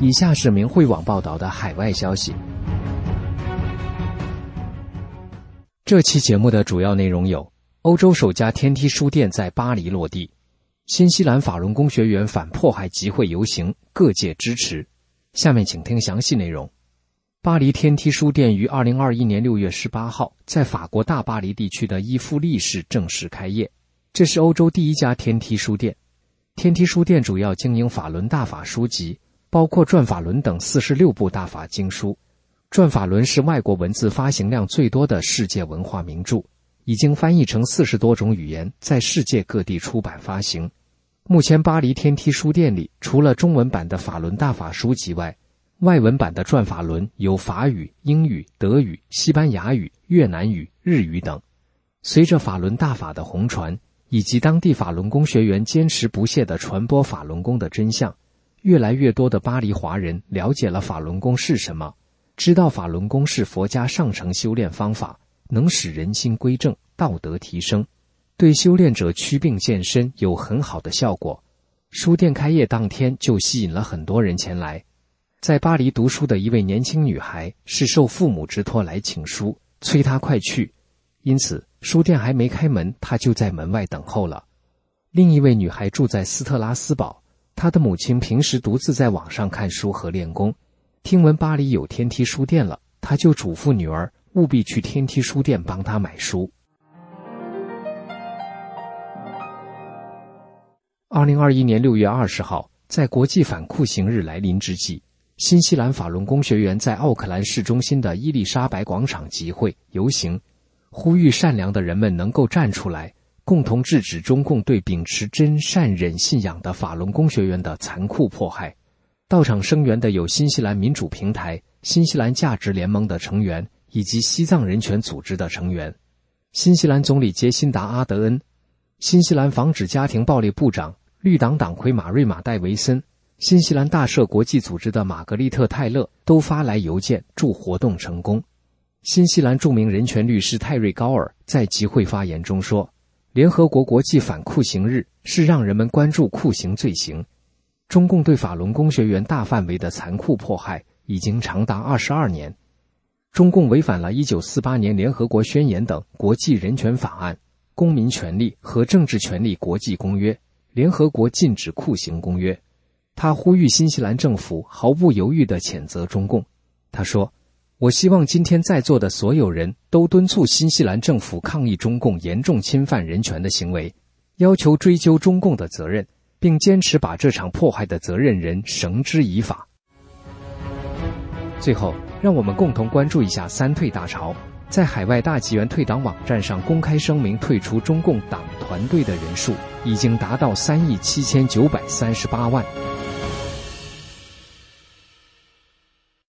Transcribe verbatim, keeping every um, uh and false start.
以下是明慧网报道的海外消息。这期节目的主要内容有：欧洲首家天梯书店在巴黎落地；新西兰法轮功学员反迫害集会游行，各界支持。下面请听详细内容。巴黎天梯书店于二零二一年六月十八号在法国大巴黎地区的伊夫利市正式开业，这是欧洲第一家天梯书店。天梯书店主要经营法轮大法书籍，包括转法轮等四十六部大法经书。转法轮是外国文字发行量最多的世界文化名著，已经翻译成四十多种语言，在世界各地出版发行。目前巴黎天梯书店里，除了中文版的法轮大法书籍外，外文版的转法轮有法语、英语、德语、西班牙语、越南语、日语等。随着法轮大法的红传，以及当地法轮功学员坚持不懈地传播法轮功的真相，越来越多的巴黎华人了解了法轮功是什么，知道法轮功是佛家上乘修炼方法，能使人心归正，道德提升，对修炼者祛病健身有很好的效果。书店开业当天就吸引了很多人前来。在巴黎读书的一位年轻女孩是受父母之托来请书，催她快去，因此书店还没开门，她就在门外等候了。另一位女孩住在斯特拉斯堡，她的母亲平时独自在网上看书和练功，听闻巴黎有天梯书店了，她就嘱咐女儿务必去天梯书店帮她买书。二零二一年六月二十号，在国际反酷刑日来临之际，新西兰法轮功学员在奥克兰市中心的伊丽莎白广场集会游行，呼吁善良的人们能够站出来，共同制止中共对秉持真善忍信仰的法轮功学员的残酷迫害。到场声援的有新西兰民主平台、新西兰价值联盟的成员以及西藏人权组织的成员。新西兰总理杰辛达·阿德恩、新西兰防止家庭暴力部长、绿党党魁马瑞·马戴维森、新西兰大赦国际组织的玛格丽特·泰勒都发来邮件祝活动成功。新西兰著名人权律师泰瑞·高尔在集会发言中说，联合国国际反酷刑日是让人们关注酷刑罪行。中共对法轮功学员大范围的残酷迫害已经长达二十二年。中共违反了一九四八年联合国宣言等国际人权法案、公民权利和政治权利国际公约、联合国禁止酷刑公约。他呼吁新西兰政府毫不犹豫地谴责中共。他说，我希望今天在座的所有人都敦促新西兰政府抗议中共严重侵犯人权的行为，要求追究中共的责任，并坚持把这场迫害的责任人绳之以法。最后，让我们共同关注一下三退大潮。在海外大纪元退党网站上公开声明退出中共党团队的人数已经达到三亿七千九百三十八万。